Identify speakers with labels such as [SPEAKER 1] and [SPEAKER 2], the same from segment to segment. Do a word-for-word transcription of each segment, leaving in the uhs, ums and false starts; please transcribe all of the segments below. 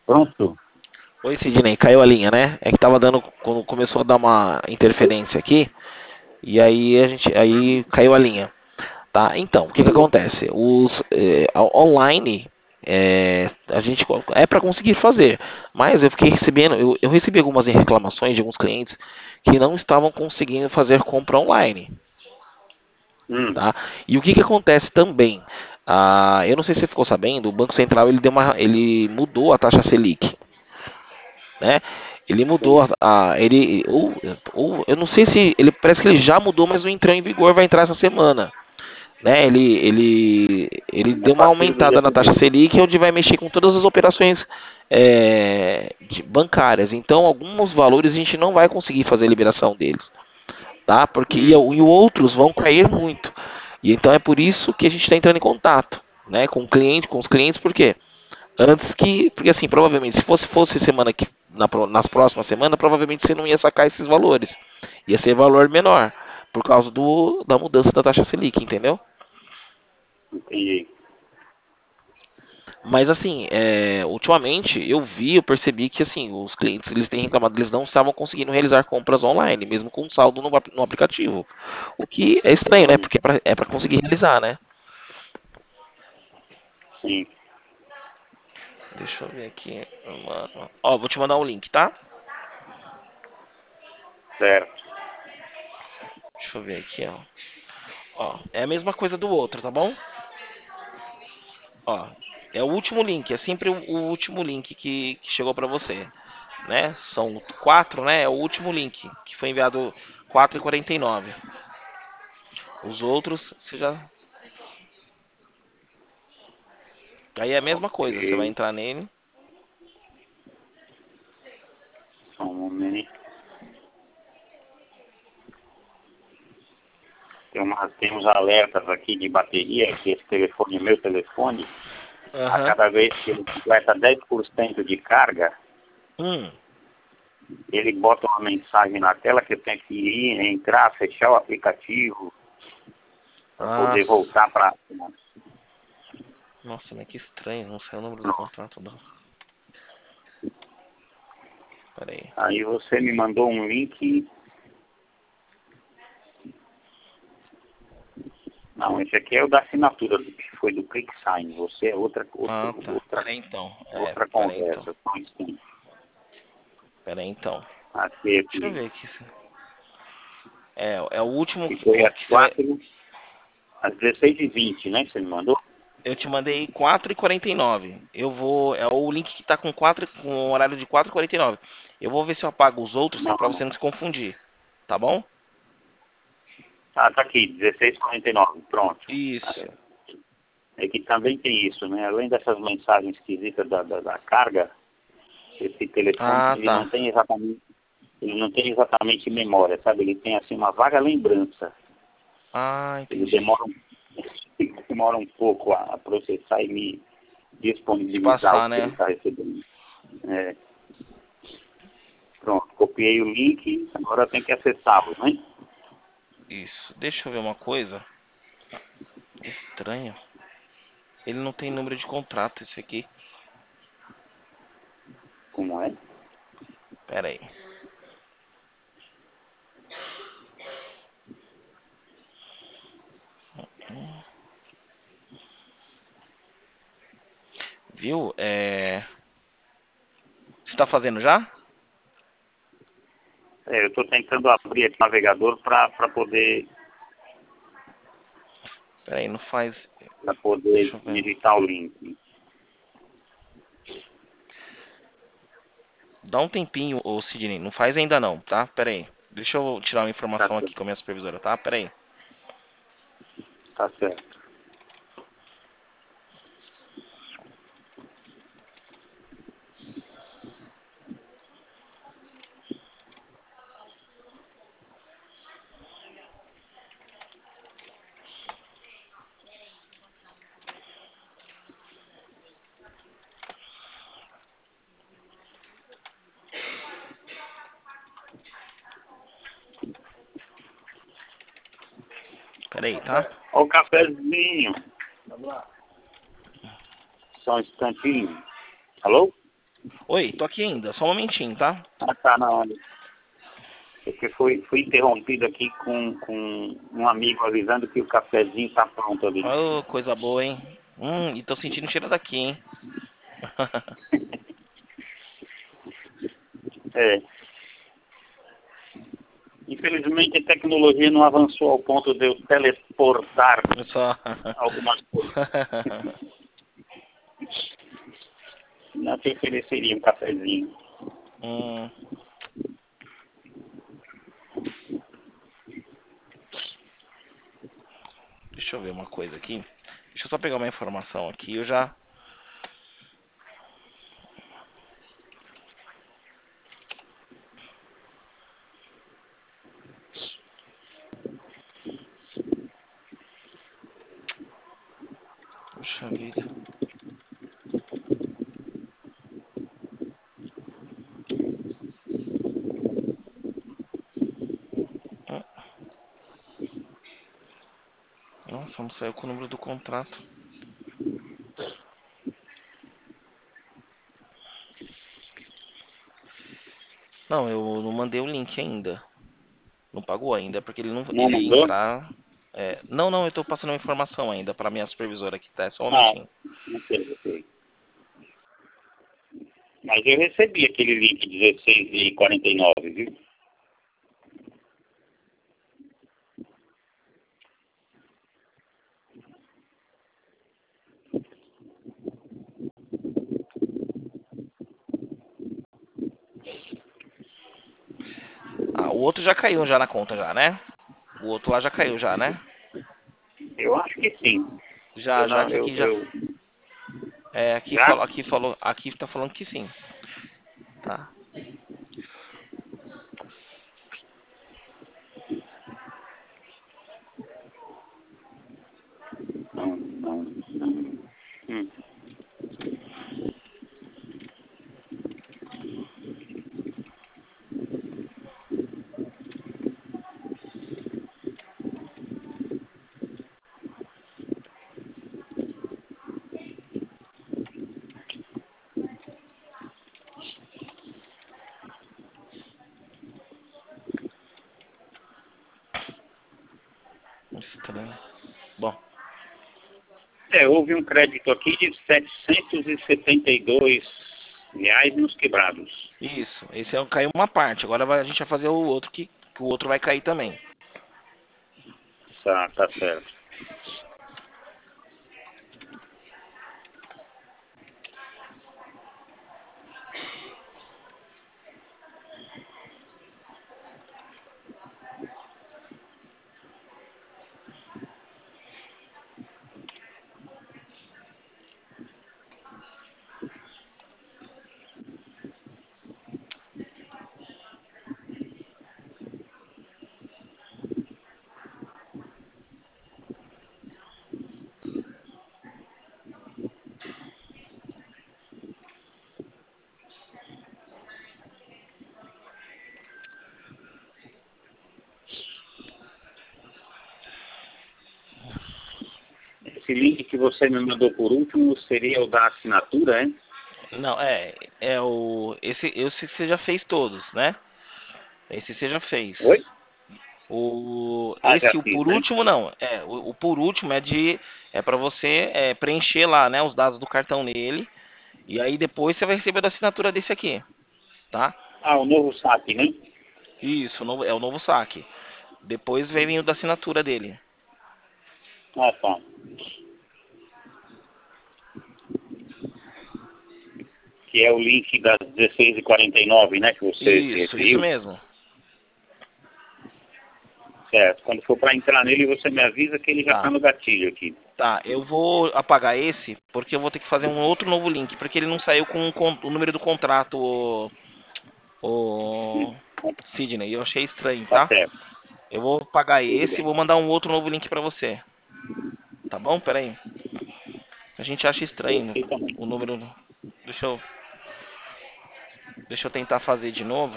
[SPEAKER 1] Pronto?
[SPEAKER 2] Oi, Sidney, caiu a linha, né? É que tava dando, quando começou a dar uma interferência aqui, e aí a gente, aí caiu a linha, tá? Então, o que que acontece? Os eh, a- online é, a gente co- é para conseguir fazer, mas eu fiquei recebendo, eu, eu recebi algumas reclamações de alguns clientes que não estavam conseguindo fazer compra online,
[SPEAKER 1] Hum,
[SPEAKER 2] tá? E o que que acontece também? Ah, eu não sei se você ficou sabendo, o Banco Central ele deu uma, ele mudou a taxa Selic, né? Ele mudou
[SPEAKER 1] sim.
[SPEAKER 2] a, a- ele ou, ou eu não sei se ele parece que ele já mudou, mas não entrou em vigor, vai entrar essa semana, né? Ele ele ele
[SPEAKER 1] A
[SPEAKER 2] deu uma
[SPEAKER 1] partir do dia
[SPEAKER 2] aumentada na taxa
[SPEAKER 1] primeiro.
[SPEAKER 2] Selic, onde vai mexer com todas as operações é, de- bancárias. Então, alguns valores a gente não vai conseguir fazer a liberação deles, tá? Porque e,
[SPEAKER 1] Hum,
[SPEAKER 2] e outros vão cair muito. E então é por isso que a gente está entrando em contato, né, com o cliente, com os clientes, por quê? Antes que, porque assim, provavelmente, se fosse fosse semana que na, pro- nas próximas semanas, provavelmente você não ia sacar esses valores. Ia ser valor menor, por causa do, da mudança da taxa Selic, entendeu?
[SPEAKER 1] entendi.
[SPEAKER 2] Mas assim, é, ultimamente eu vi, eu percebi que assim, os clientes eles têm reclamado, eles não estavam conseguindo realizar compras online, mesmo com saldo no, ap- no aplicativo. O que é estranho, né?
[SPEAKER 1] Hum,
[SPEAKER 2] Porque é pra, é pra conseguir realizar, né?
[SPEAKER 1] sim,
[SPEAKER 2] Deixa eu ver aqui. Mano. Ó, vou te mandar um link, tá?
[SPEAKER 1] certo.
[SPEAKER 2] Deixa eu ver aqui, ó. Ó, é a mesma coisa do outro, tá bom? Ó, é o último link, é sempre o, o último link que, que chegou pra você, né? São quatro, né? É o último link que foi enviado quatro e quarenta e nove. Os outros, você já. Aí é a mesma
[SPEAKER 1] Ok.
[SPEAKER 2] coisa, você vai entrar nele.
[SPEAKER 1] Só um momento. Tem, uma, tem uns alertas aqui de bateria, que esse telefone é meu telefone. A
[SPEAKER 2] Aham.
[SPEAKER 1] cada vez que ele completa dez por cento de carga,
[SPEAKER 2] Hum.
[SPEAKER 1] ele bota uma mensagem na tela que eu tenho que ir, entrar, fechar o aplicativo para
[SPEAKER 2] Ah,
[SPEAKER 1] poder voltar para.
[SPEAKER 2] nossa, mas que estranho, não sei o número do contrato. Não. Pera aí.
[SPEAKER 1] Aí você me mandou um link. Não, esse aqui é o da assinatura, do que foi do ClickSign. Você é outra, outra,
[SPEAKER 2] Ah, tá.
[SPEAKER 1] outra,
[SPEAKER 2] Pera aí então. É,
[SPEAKER 1] outra
[SPEAKER 2] pera aí então.
[SPEAKER 1] conversa. Só um instante.
[SPEAKER 2] Pera aí então.
[SPEAKER 1] Aqui,
[SPEAKER 2] Deixa eu
[SPEAKER 1] aqui.
[SPEAKER 2] ver aqui. É, é o último
[SPEAKER 1] Que foi
[SPEAKER 2] o
[SPEAKER 1] às
[SPEAKER 2] que você vai.
[SPEAKER 1] quatro, às dezesseis e vinte, né? Que você me mandou?
[SPEAKER 2] Eu te mandei quatro e quarenta e nove. Eu vou. É o link que tá com quatro, com o horário de quatro e quarenta e nove. Eu vou ver se eu apago os outros
[SPEAKER 1] Não.
[SPEAKER 2] pra você não se confundir. Tá bom?
[SPEAKER 1] Ah, tá aqui, dezesseis e quarenta e nove. Pronto.
[SPEAKER 2] Isso.
[SPEAKER 1] É que também tem isso, né? Além dessas mensagens esquisitas da, da, da carga, esse telefone
[SPEAKER 2] Ah,
[SPEAKER 1] ele
[SPEAKER 2] tá.
[SPEAKER 1] não tem exatamente, ele não tem exatamente memória, sabe? Ele tem assim uma vaga lembrança.
[SPEAKER 2] Ah,
[SPEAKER 1] Ele
[SPEAKER 2] entendi.
[SPEAKER 1] demora um, ele demora um pouco a, a processar e me
[SPEAKER 2] Se
[SPEAKER 1] disponibilizar o
[SPEAKER 2] passar,
[SPEAKER 1] que ele
[SPEAKER 2] né?
[SPEAKER 1] está recebendo. É, pronto, copiei o link, agora tem que acessá-lo, né?
[SPEAKER 2] Isso. Deixa eu ver uma coisa. Estranho. Ele não tem número de contrato, esse aqui.
[SPEAKER 1] Como é?
[SPEAKER 2] Pera aí. Viu? É. Você tá fazendo já?
[SPEAKER 1] É, eu estou tentando abrir aqui o navegador para poder,
[SPEAKER 2] Pera aí, não faz.
[SPEAKER 1] para poder
[SPEAKER 2] Deixa eu ver.
[SPEAKER 1] digitar o link.
[SPEAKER 2] Dá um tempinho, ô Sidney. Não faz ainda não, tá? Pera aí. Deixa eu tirar uma
[SPEAKER 1] Tá
[SPEAKER 2] informação aqui
[SPEAKER 1] certo.
[SPEAKER 2] com a minha supervisora, tá? Pera aí.
[SPEAKER 1] Tá certo.
[SPEAKER 2] Pera aí, tá?
[SPEAKER 1] Ó o cafezinho. Só um instantinho. Alô?
[SPEAKER 2] Oi, tô aqui ainda, só um momentinho, tá?
[SPEAKER 1] Ah, tá na hora. Porque fui, fui interrompido aqui com, com um amigo avisando que o cafezinho tá pronto ali.
[SPEAKER 2] Oh, coisa boa, hein? Hum, e tô sentindo o cheiro daqui, hein?
[SPEAKER 1] É. Infelizmente a tecnologia não avançou ao ponto de eu teleportar
[SPEAKER 2] Eu só.
[SPEAKER 1] algumas coisas. Não te ofereceria um cafezinho.
[SPEAKER 2] hum, deixa eu ver uma coisa aqui. Deixa eu só pegar uma informação aqui. Eu já. Puxa vida. Hum, Nossa, não saiu com o número do contrato. Não, eu não mandei o link ainda. Não pagou ainda, porque ele não,
[SPEAKER 1] Não
[SPEAKER 2] ele ia
[SPEAKER 1] mandou?
[SPEAKER 2] entrar. É, não, não, eu tô passando uma informação ainda pra minha supervisora aqui, tá? É só um
[SPEAKER 1] Ah,
[SPEAKER 2] momentinho.
[SPEAKER 1] não sei, ok. Mas eu recebi aquele link dezesseis e quarenta e nove, viu?
[SPEAKER 2] Ah, o outro já caiu já na conta já, né? O outro lá já caiu já, né?
[SPEAKER 1] Eu acho que sim. Eu
[SPEAKER 2] Já, já
[SPEAKER 1] não,
[SPEAKER 2] que
[SPEAKER 1] eu,
[SPEAKER 2] aqui já.
[SPEAKER 1] eu
[SPEAKER 2] É, aqui
[SPEAKER 1] já?
[SPEAKER 2] falou, aqui falou, aqui tá falando que sim, tá?
[SPEAKER 1] Não, não, não. Hum.
[SPEAKER 2] Estranho. Bom,
[SPEAKER 1] É, houve um crédito aqui de setecentos e setenta e dois reais nos quebrados.
[SPEAKER 2] isso. Esse é, caiu uma parte. Agora vai- a gente vai fazer o outro que, que o outro vai cair também.
[SPEAKER 1] Tá, tá certo. Esse link que você me mandou por último seria o da assinatura, hein?
[SPEAKER 2] Não, é, é o esse esse você já fez todos, né? Esse você já fez.
[SPEAKER 1] Oi?
[SPEAKER 2] O
[SPEAKER 1] Ah, já
[SPEAKER 2] esse o
[SPEAKER 1] fiz,
[SPEAKER 2] por
[SPEAKER 1] né?
[SPEAKER 2] último não, é o, o por último é de é para você é, preencher lá, né, os dados do cartão nele e aí depois você vai receber da assinatura desse aqui, tá?
[SPEAKER 1] Ah, o novo saque, né?
[SPEAKER 2] Isso, o novo- é o novo saque. Depois vem o da assinatura dele.
[SPEAKER 1] Ah, tá. Que é o link das dezesseis e quarenta e nove, né? Que você se
[SPEAKER 2] Isso, isso
[SPEAKER 1] referiu.
[SPEAKER 2] mesmo.
[SPEAKER 1] Certo. Quando for para entrar nele, você me avisa que ele já está
[SPEAKER 2] Tá.
[SPEAKER 1] no gatilho aqui.
[SPEAKER 2] Tá, eu vou apagar esse porque eu vou ter que fazer um outro novo link, porque ele não saiu com o, con- o número do contrato, o, o Sidney. Eu achei estranho,
[SPEAKER 1] Tá
[SPEAKER 2] tá?
[SPEAKER 1] certo.
[SPEAKER 2] Eu vou apagar
[SPEAKER 1] Tudo
[SPEAKER 2] esse e
[SPEAKER 1] bem.
[SPEAKER 2] vou mandar um outro novo link pra você. Tá bom? Pera aí. A gente acha estranho
[SPEAKER 1] Ok também.
[SPEAKER 2] o número. Deixa eu, deixa eu tentar fazer de novo.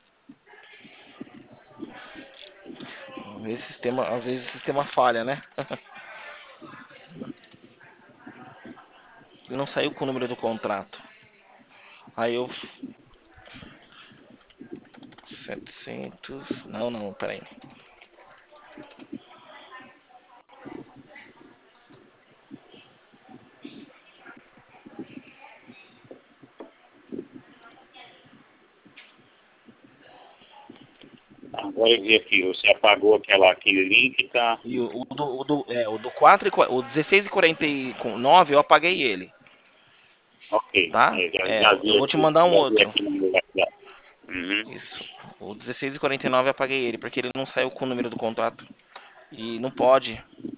[SPEAKER 2] Às vezes o sistema, às vezes o sistema falha, né? Ele não saiu com o número do contrato. Aí eu... setecentos... Não, não, peraí.
[SPEAKER 1] Agora eu vi aqui, você apagou aquela, aquele link, tá?
[SPEAKER 2] E o, o do, o do, é, o do quatro, e qua- o dezesseis e quarenta e nove eu apaguei ele,
[SPEAKER 1] Ok,
[SPEAKER 2] tá?
[SPEAKER 1] é, já,
[SPEAKER 2] É,
[SPEAKER 1] já
[SPEAKER 2] eu
[SPEAKER 1] vi
[SPEAKER 2] vou te
[SPEAKER 1] aqui,
[SPEAKER 2] mandar um
[SPEAKER 1] já vi
[SPEAKER 2] outro.
[SPEAKER 1] aqui no meu WhatsApp. Uhum.
[SPEAKER 2] Isso. O dezesseis e quarenta e nove eu apaguei ele, porque ele não saiu com o número do contrato. E não pode.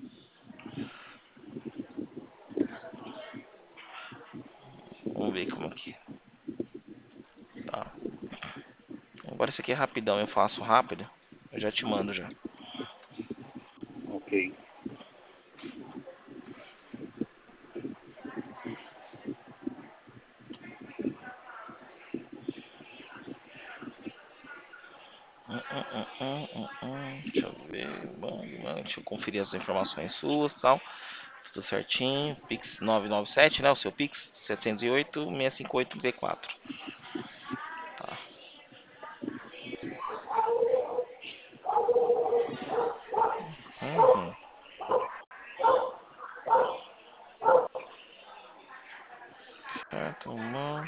[SPEAKER 2] Vamos ver como que tá. Agora isso aqui é rapidão, eu faço rápido. Eu já te mando já.
[SPEAKER 1] Ok.
[SPEAKER 2] Hum, hum, hum, hum, hum, hum. Deixa eu ver. Bom, bom, deixa eu conferir as informações suas e tal. Tudo certinho. Pix nove nove sete, né? O seu Pix setecentos e oito, seiscentos e cinquenta e oito B quatro. Tá. Uhum. Certo, uma.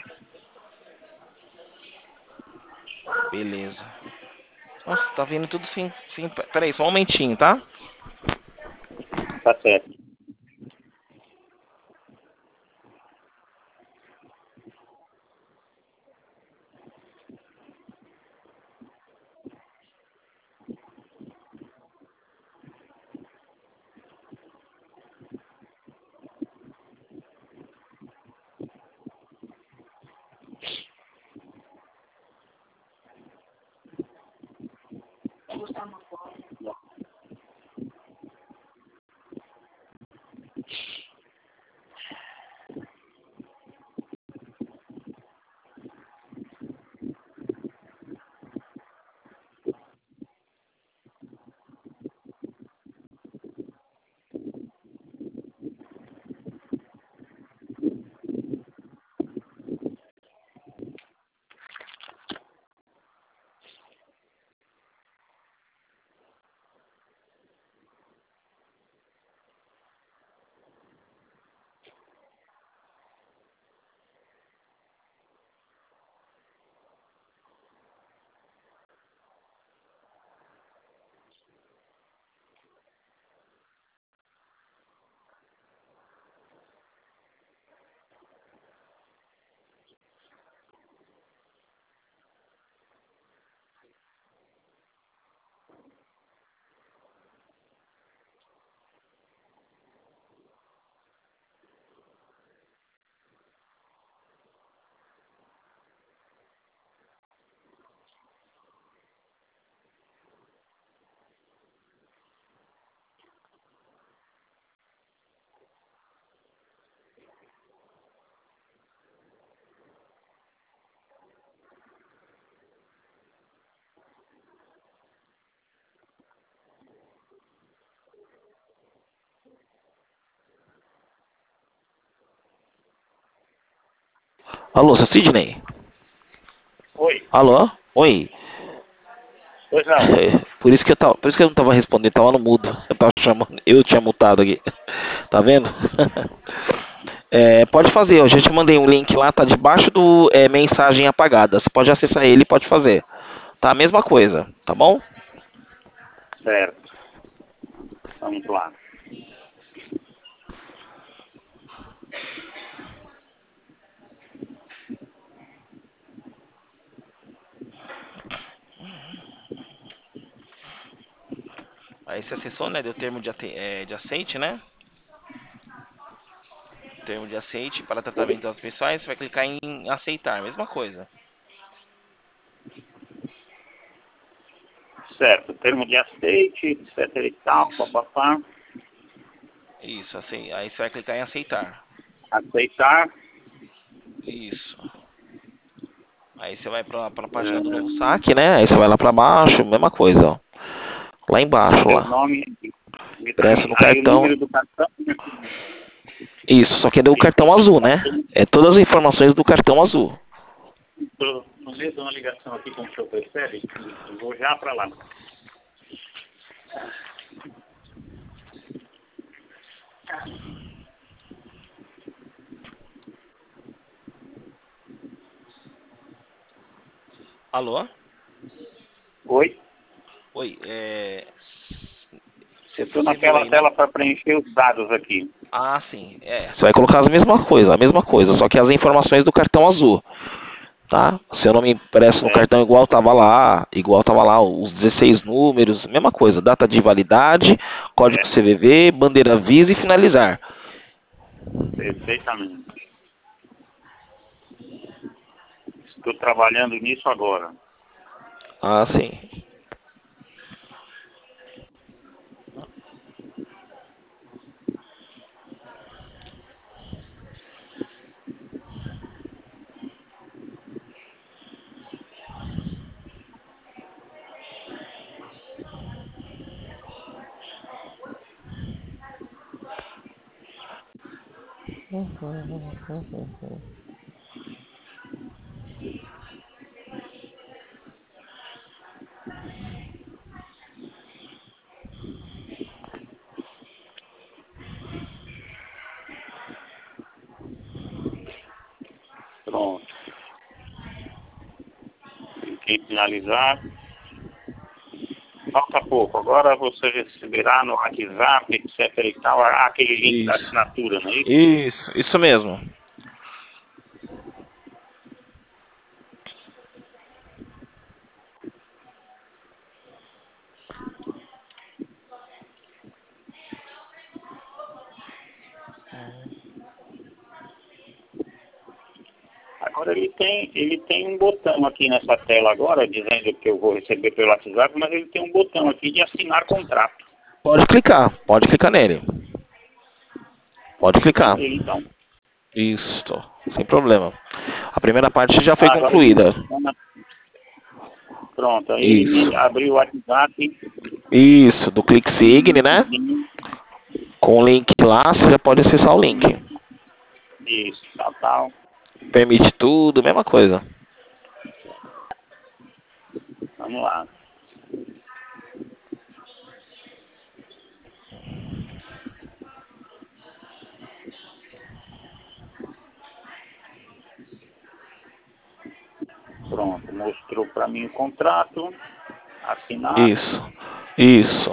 [SPEAKER 2] Beleza. Nossa, tá vindo tudo sim, sim. Peraí, só um momentinho, tá?
[SPEAKER 1] Tá certo.
[SPEAKER 2] Alô, seu Sidney?
[SPEAKER 1] Oi.
[SPEAKER 2] Alô? Oi.
[SPEAKER 1] Pois não.
[SPEAKER 2] É, Por isso que eu tava, por isso que eu não tava respondendo, tava no mudo. Eu tava chamando, eu tinha mutado aqui. Tá vendo? É, pode fazer, eu já te mandei um link lá, tá debaixo do é, mensagem apagada. Você pode acessar ele e pode fazer. Tá a mesma coisa, tá bom?
[SPEAKER 1] Certo. Vamos lá.
[SPEAKER 2] Aí você acessou, né? Deu termo de, ate- é, de aceite, né? Termo de aceite para tratamento das pessoas, você vai clicar em aceitar, mesma coisa.
[SPEAKER 1] Certo. Termo de aceite, etc e tal, papapá.
[SPEAKER 2] Isso, assim, aí você vai clicar em aceitar.
[SPEAKER 1] Aceitar.
[SPEAKER 2] Isso. Aí você vai pra, pra página do novo
[SPEAKER 1] É,
[SPEAKER 2] saque, né? Aí você vai lá pra baixo, mesma coisa, ó. Lá embaixo,
[SPEAKER 1] meu
[SPEAKER 2] lá.
[SPEAKER 1] nome.
[SPEAKER 2] Presta no
[SPEAKER 1] Aí o
[SPEAKER 2] cartão.
[SPEAKER 1] número do cartão.
[SPEAKER 2] Isso, só que é do
[SPEAKER 1] Isso.
[SPEAKER 2] cartão azul, né? É todas as informações do cartão azul.
[SPEAKER 1] Estou no meio de uma ligação aqui com o senhor percebe? Eu vou já para lá.
[SPEAKER 2] Alô?
[SPEAKER 1] Oi?
[SPEAKER 2] Oi, é...
[SPEAKER 1] Eu estou naquela
[SPEAKER 2] aí,
[SPEAKER 1] tela
[SPEAKER 2] né?
[SPEAKER 1] para preencher os dados aqui.
[SPEAKER 2] Ah, sim. É, você vai colocar a mesma coisa, a mesma coisa, só que as informações do cartão azul, tá? Seu nome impresso no
[SPEAKER 1] Certo,
[SPEAKER 2] cartão igual tava lá, igual tava lá os dezesseis números, mesma coisa, data de validade, código
[SPEAKER 1] certo.
[SPEAKER 2] C V V, bandeira Visa e finalizar.
[SPEAKER 1] Perfeitamente. Estou trabalhando nisso agora.
[SPEAKER 2] Ah, sim.
[SPEAKER 1] Pronto. Cliquei em finalizar. Falta pouco. Agora você receberá no WhatsApp, etc e tal, aquele link da
[SPEAKER 2] Isso.
[SPEAKER 1] assinatura, não é isso?
[SPEAKER 2] Isso, isso mesmo.
[SPEAKER 1] Agora ele tem, ele tem um botão aqui nessa tela agora, dizendo que eu vou receber pelo WhatsApp, mas ele tem um botão aqui de assinar contrato.
[SPEAKER 2] Pode clicar, pode clicar nele. Pode
[SPEAKER 1] Clicar
[SPEAKER 2] clicar.
[SPEAKER 1] nele então.
[SPEAKER 2] Isso, sem problema. A primeira parte já foi
[SPEAKER 1] Ah, agora ele
[SPEAKER 2] concluída.
[SPEAKER 1] pronto, aí ele me
[SPEAKER 2] Isso.
[SPEAKER 1] abriu o WhatsApp.
[SPEAKER 2] Isso, do ClickSign, né? Com o link lá, você já pode acessar o link.
[SPEAKER 1] Isso, tal, tal.
[SPEAKER 2] Permite tudo, mesma coisa.
[SPEAKER 1] Vamos lá. Pronto, mostrou para mim o contrato. Assinar.
[SPEAKER 2] Isso, isso,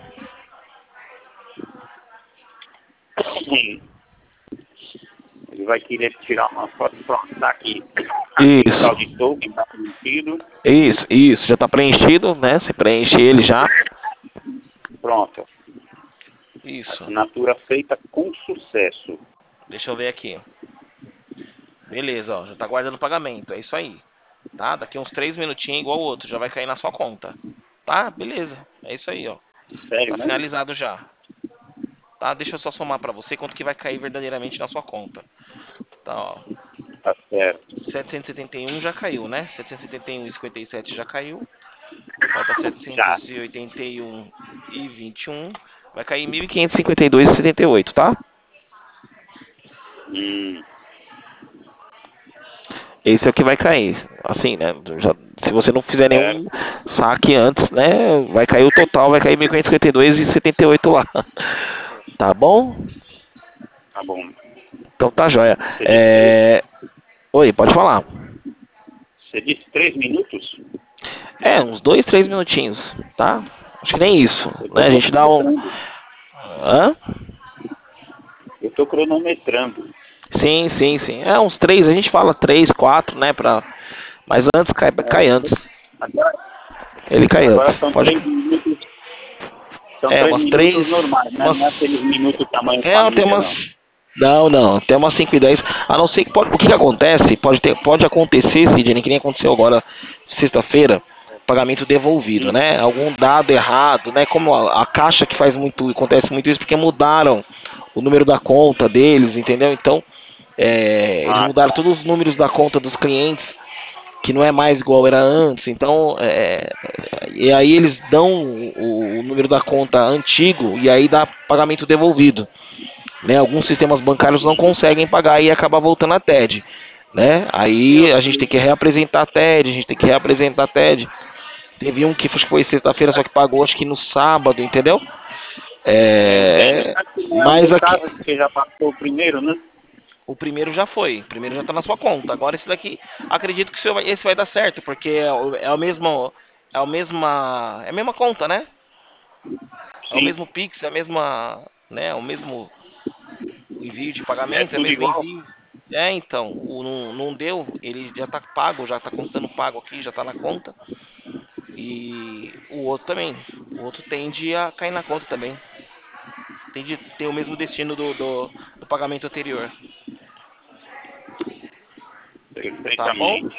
[SPEAKER 1] Ele vai querer tirar uma foto. Pronto, tá aqui. Aquele tal de
[SPEAKER 2] isso,
[SPEAKER 1] token está preenchido.
[SPEAKER 2] isso, isso. Já está preenchido, né? Você preenche ele já.
[SPEAKER 1] Pronto.
[SPEAKER 2] Isso.
[SPEAKER 1] Assinatura feita com sucesso.
[SPEAKER 2] Deixa eu ver aqui. Beleza, ó, já tá guardando o pagamento. É isso aí. Tá? Daqui uns três minutinhos, igual o outro, já vai cair na sua conta. Tá? Beleza. É isso aí, ó.
[SPEAKER 1] Sério
[SPEAKER 2] Tá
[SPEAKER 1] mesmo?
[SPEAKER 2] finalizado já. Tá? Deixa eu só somar pra você quanto que vai cair verdadeiramente na sua conta. Tá, ó.
[SPEAKER 1] Tá certo.
[SPEAKER 2] setecentos e setenta e um já caiu, né? setecentos e setenta e um e cinquenta e sete já caiu. Falta
[SPEAKER 1] Já.
[SPEAKER 2] setecentos e oitenta e um e vinte e um. Vai cair mil quinhentos e cinquenta e dois e setenta e oito, tá?
[SPEAKER 1] Hum.
[SPEAKER 2] Esse é o que vai cair. Assim, né? Já, se você não fizer nenhum
[SPEAKER 1] Certo.
[SPEAKER 2] saque antes, né? Vai cair o total, vai cair mil quinhentos e cinquenta e dois e setenta e oito lá. Tá bom?
[SPEAKER 1] Tá bom.
[SPEAKER 2] Então tá joia.
[SPEAKER 1] Você disse três,
[SPEAKER 2] É... Oi, pode falar.
[SPEAKER 1] você disse três minutos?
[SPEAKER 2] É, uns dois, três minutinhos, tá? Acho que nem isso,
[SPEAKER 1] Eu tô
[SPEAKER 2] né? A gente dá um...
[SPEAKER 1] cronometrando.
[SPEAKER 2] Hã?
[SPEAKER 1] Eu tô cronometrando.
[SPEAKER 2] Sim, sim, sim. É, uns três, a gente fala três, quatro, né? Pra... Mas antes, cai, cai
[SPEAKER 1] É,
[SPEAKER 2] antes.
[SPEAKER 1] agora,
[SPEAKER 2] Ele cai antes.
[SPEAKER 1] agora são
[SPEAKER 2] Pode...
[SPEAKER 1] três minutos. São
[SPEAKER 2] É,
[SPEAKER 1] três
[SPEAKER 2] umas três...
[SPEAKER 1] minutos normais, né?
[SPEAKER 2] Umas...
[SPEAKER 1] Não é aqueles minutos tamanho
[SPEAKER 2] É, tem
[SPEAKER 1] família,
[SPEAKER 2] umas...
[SPEAKER 1] não.
[SPEAKER 2] Não, não, tem umas cinco e dez. A não ser que pode, o que, que acontece? Pode, ter, pode acontecer, Sidney, que nem aconteceu agora, sexta-feira, pagamento devolvido,
[SPEAKER 1] Hum.
[SPEAKER 2] né? Algum dado errado, né? Como a, a Caixa que faz muito, acontece muito isso, porque mudaram o número da conta deles, entendeu? Então, é, eles
[SPEAKER 1] Ah,
[SPEAKER 2] mudaram
[SPEAKER 1] tá.
[SPEAKER 2] todos os números da conta dos clientes, que não é mais igual era antes. Então, é, e aí eles dão o, o número da conta antigo e aí dá pagamento devolvido. Né, alguns sistemas bancários não conseguem pagar e acaba voltando a T E D. né? Aí a gente tem que reapresentar a T E D, a gente tem que reapresentar a T E D. Teve um que foi sexta-feira, só que pagou acho que no sábado, entendeu?
[SPEAKER 1] Eu entendo.
[SPEAKER 2] É,
[SPEAKER 1] Acho que não é o
[SPEAKER 2] mas
[SPEAKER 1] meu
[SPEAKER 2] aqui,
[SPEAKER 1] caso, porque já passou o primeiro, né?
[SPEAKER 2] o primeiro já foi, o primeiro já tá na sua conta. Agora esse daqui, acredito que esse vai, esse vai dar certo, porque é o, é o mesmo, é o mesma, é a mesma conta, né? É o
[SPEAKER 1] Sim,
[SPEAKER 2] mesmo Pix, é a mesma, né? É o mesmo envio de
[SPEAKER 1] é
[SPEAKER 2] pagamento, é o
[SPEAKER 1] tudo
[SPEAKER 2] mesmo
[SPEAKER 1] igual.
[SPEAKER 2] envio. É, então, o não, não deu, ele já tá pago, já tá constando pago aqui, já tá na conta. E o outro também. O outro tende a cair na conta também. Tende a ter o mesmo destino do, do, do pagamento anterior. Tá bom?
[SPEAKER 1] Perfeitamente.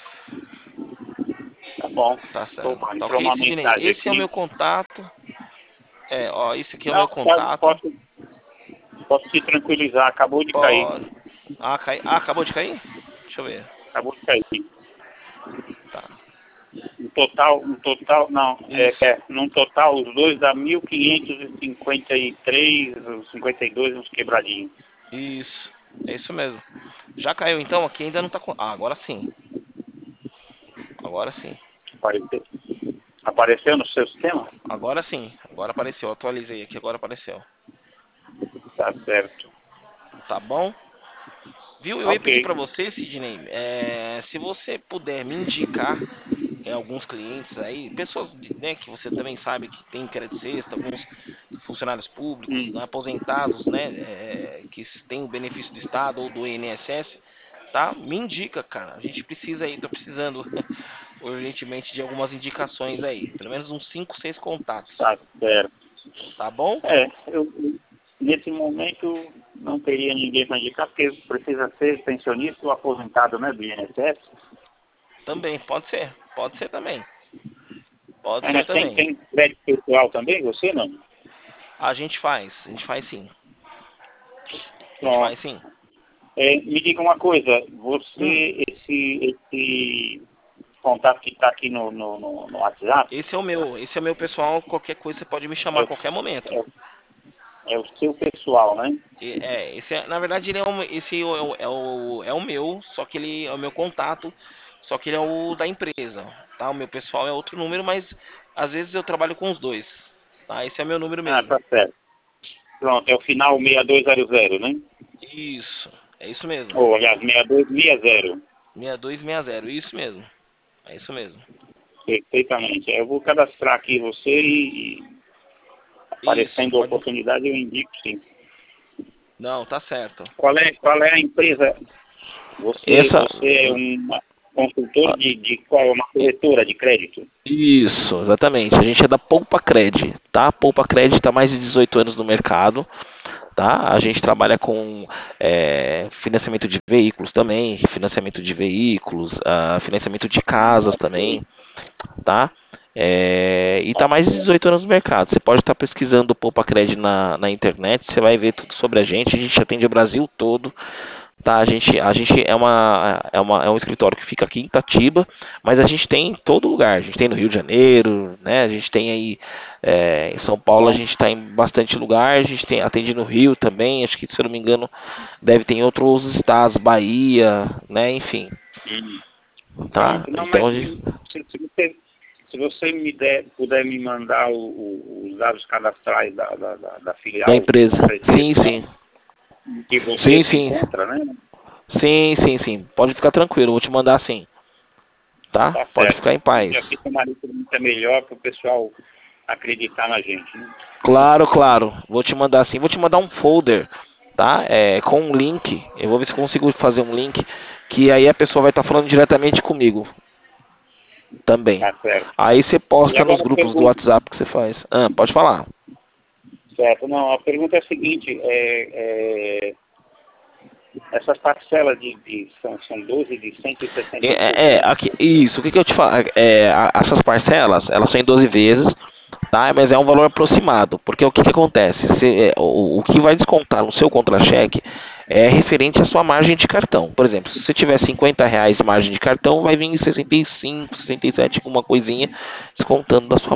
[SPEAKER 1] Tá bom.
[SPEAKER 2] Tá certo.
[SPEAKER 1] Opa,
[SPEAKER 2] Tá
[SPEAKER 1] entrou
[SPEAKER 2] ok,
[SPEAKER 1] uma
[SPEAKER 2] Sidney?
[SPEAKER 1] mensagem
[SPEAKER 2] Esse é o meu
[SPEAKER 1] aqui.
[SPEAKER 2] contato. É, ó, esse aqui é o
[SPEAKER 1] Não,
[SPEAKER 2] meu
[SPEAKER 1] posso,
[SPEAKER 2] contato.
[SPEAKER 1] posso, posso te tranquilizar, acabou de cair.
[SPEAKER 2] Pode. Ah, cai... ah, acabou de cair? Deixa eu ver.
[SPEAKER 1] Acabou de cair.
[SPEAKER 2] Tá.
[SPEAKER 1] No total, no total, não, é,
[SPEAKER 2] Isso.
[SPEAKER 1] é, num total os dois dá mil quinhentos e cinquenta e três, cinquenta e dois, uns quebradinhos.
[SPEAKER 2] Isso. É isso mesmo. Já caiu então? Aqui ainda não tá com. Ah, agora sim. Agora sim.
[SPEAKER 1] Apareceu, apareceu no seu sistema?
[SPEAKER 2] Agora sim. Agora apareceu. Eu atualizei aqui, agora apareceu.
[SPEAKER 1] Tá certo.
[SPEAKER 2] Tá bom? Viu? Eu ia
[SPEAKER 1] Ok.
[SPEAKER 2] pedir pra você, Sidney, é, se você puder me indicar é, alguns clientes aí, pessoas de- né, que você também sabe que tem crédito sexta, alguns funcionários públicos,
[SPEAKER 1] Hum,
[SPEAKER 2] né, aposentados, né, é, que têm o benefício do Estado ou do I N S S, tá? Me indica, cara. A gente precisa aí, tô precisando urgentemente de algumas indicações aí, pelo menos uns cinco, seis contatos,
[SPEAKER 1] tá certo.
[SPEAKER 2] tá bom?
[SPEAKER 1] É, eu, nesse momento não teria ninguém para indicar, porque precisa ser pensionista ou aposentado, né, do I N S S.
[SPEAKER 2] Também, pode ser, pode ser também, pode
[SPEAKER 1] É,
[SPEAKER 2] ser
[SPEAKER 1] mas tem,
[SPEAKER 2] também.
[SPEAKER 1] tem crédito pessoal também, você não?
[SPEAKER 2] A gente faz, a gente faz sim, a gente
[SPEAKER 1] Pronto.
[SPEAKER 2] faz sim.
[SPEAKER 1] É, me diga uma coisa,
[SPEAKER 2] Hum.
[SPEAKER 1] você, esse, esse contato que está aqui no, no, no, no WhatsApp,
[SPEAKER 2] Esse é o meu, esse é o meu pessoal, qualquer coisa você pode me chamar
[SPEAKER 1] é
[SPEAKER 2] a
[SPEAKER 1] o,
[SPEAKER 2] qualquer momento.
[SPEAKER 1] é, o, é o seu pessoal, né?
[SPEAKER 2] E- É, esse é, na verdade ele é um, esse é o, é o, é o meu, só que ele é o meu contato, só que ele é o da empresa, tá? O meu pessoal é outro número, mas às vezes eu trabalho com os dois, tá? Esse é o meu número
[SPEAKER 1] Ah,
[SPEAKER 2] mesmo.
[SPEAKER 1] tá certo. Pronto, é o final seis dois zero zero, né?
[SPEAKER 2] Isso, é isso mesmo.
[SPEAKER 1] Ou, aliás, seis dois seis zero.
[SPEAKER 2] seis dois seis zero, isso mesmo. É isso mesmo.
[SPEAKER 1] Perfeitamente. Eu vou cadastrar aqui você e, e
[SPEAKER 2] Isso,
[SPEAKER 1] aparecendo a
[SPEAKER 2] pode.
[SPEAKER 1] oportunidade eu indico sim.
[SPEAKER 2] Não, tá certo.
[SPEAKER 1] Qual é, qual é a empresa? Você,
[SPEAKER 2] Essa.
[SPEAKER 1] você é uma consultor de, de qual? Uma corretora de crédito?
[SPEAKER 2] Isso, exatamente. A gente é da Poupa Cred, tá? Poupa Cred está mais de dezoito anos no mercado, tá? A gente trabalha com é, financiamento de veículos também, financiamento de veículos, ah, financiamento de casas também,
[SPEAKER 1] Ok.
[SPEAKER 2] tá? É, e está mais de
[SPEAKER 1] Ok.
[SPEAKER 2] dezoito anos no mercado. Você pode estar pesquisando Poupa Cred na, na internet, você vai ver tudo sobre a gente. A gente atende o Brasil todo. Tá, a gente, a gente é, uma, é, uma, é um escritório que fica aqui em Itatiba, mas a gente tem em todo lugar. A gente tem no Rio de Janeiro, né? A gente tem aí é, em São Paulo, a
[SPEAKER 1] Bom.
[SPEAKER 2] gente está em bastante lugar. A gente tem atende no Rio também. Acho que, se eu não me engano, deve ter em outros estados, Bahia, né? Enfim,
[SPEAKER 1] Hum.
[SPEAKER 2] tá?
[SPEAKER 1] Pronto. Não,
[SPEAKER 2] Então
[SPEAKER 1] mas
[SPEAKER 2] a gente,
[SPEAKER 1] se, se, se você, se você me der, puder me mandar o, o, os dados cadastrais da, da, da, da
[SPEAKER 2] da
[SPEAKER 1] filial,
[SPEAKER 2] empresa,
[SPEAKER 1] com
[SPEAKER 2] sim,
[SPEAKER 1] certeza,
[SPEAKER 2] sim,
[SPEAKER 1] que você
[SPEAKER 2] sim,
[SPEAKER 1] se
[SPEAKER 2] sim,
[SPEAKER 1] encontra, né?
[SPEAKER 2] sim, sim, sim. Pode ficar tranquilo, vou te mandar sim, tá?
[SPEAKER 1] Tá
[SPEAKER 2] Pode
[SPEAKER 1] certo.
[SPEAKER 2] ficar em paz.
[SPEAKER 1] Já fica uma lista muito melhor para o pessoal acreditar na gente, né?
[SPEAKER 2] Claro, claro. Vou te mandar assim. Vou te mandar um folder, tá? É, com um link. Eu vou ver se eu consigo fazer um link. Que aí a pessoa vai estar falando diretamente comigo também.
[SPEAKER 1] Tá certo.
[SPEAKER 2] Aí você
[SPEAKER 1] E
[SPEAKER 2] posta nos
[SPEAKER 1] agora a
[SPEAKER 2] grupos do
[SPEAKER 1] pergunta,
[SPEAKER 2] WhatsApp que você faz. Ah, pode falar.
[SPEAKER 1] certo, não, a pergunta é a seguinte, é, é, essas parcelas de, de são, são doze de cento e
[SPEAKER 2] É,
[SPEAKER 1] sessenta e pouco,
[SPEAKER 2] é, é,
[SPEAKER 1] né?
[SPEAKER 2] aqui, isso. O que, que eu te falo? É, a- essas parcelas, elas são em doze vezes, tá? Mas é um valor aproximado. Porque o que, que acontece? Você, é, o, o que vai descontar no seu contra-cheque é referente à sua margem de cartão. Por exemplo, se você tiver cinquenta reais de margem de cartão, vai vir em sessenta e cinco, sessenta e sete, uma coisinha, descontando da sua